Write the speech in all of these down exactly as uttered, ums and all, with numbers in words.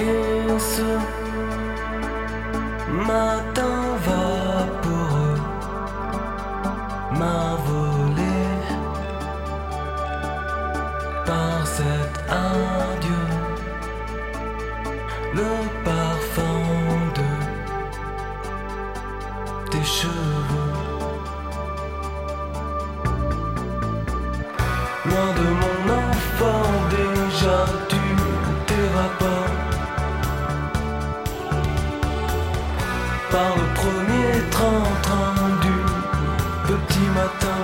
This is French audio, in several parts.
Et ce matin vaporeux m'a volé par cet adieu le parfum de tes cheveux. Loin de mon enfant, déjà tu t'évapores par le premier train-train du petit matin.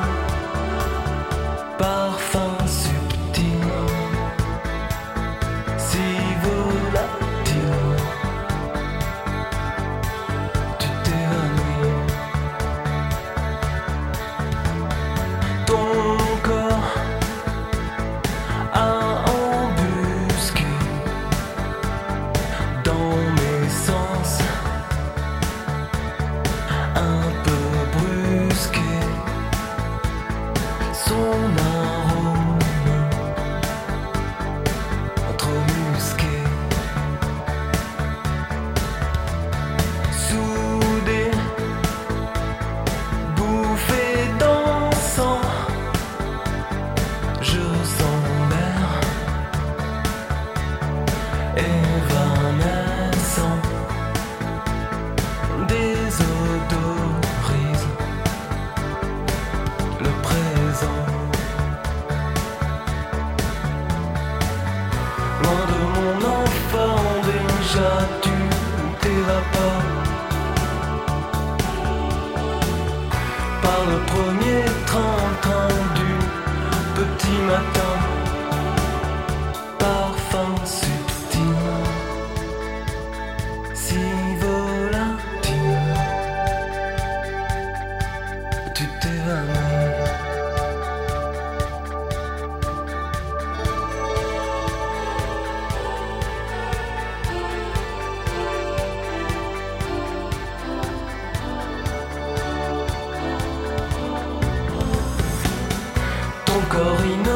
Parfum subtil, si volatile, tu t'évanouis. Ton corps a embusqué dans mes sens, un peu brusqué, son arôme trop musqué. Soudé, bouffé dansant, je sens l'air évanescent, désodorise le présent. Loin de mon enfant, déjà tu t'évapores par le premier train-train du petit matin. Parfum subtil, si volatile, tu t'évanouis. Ton corps inné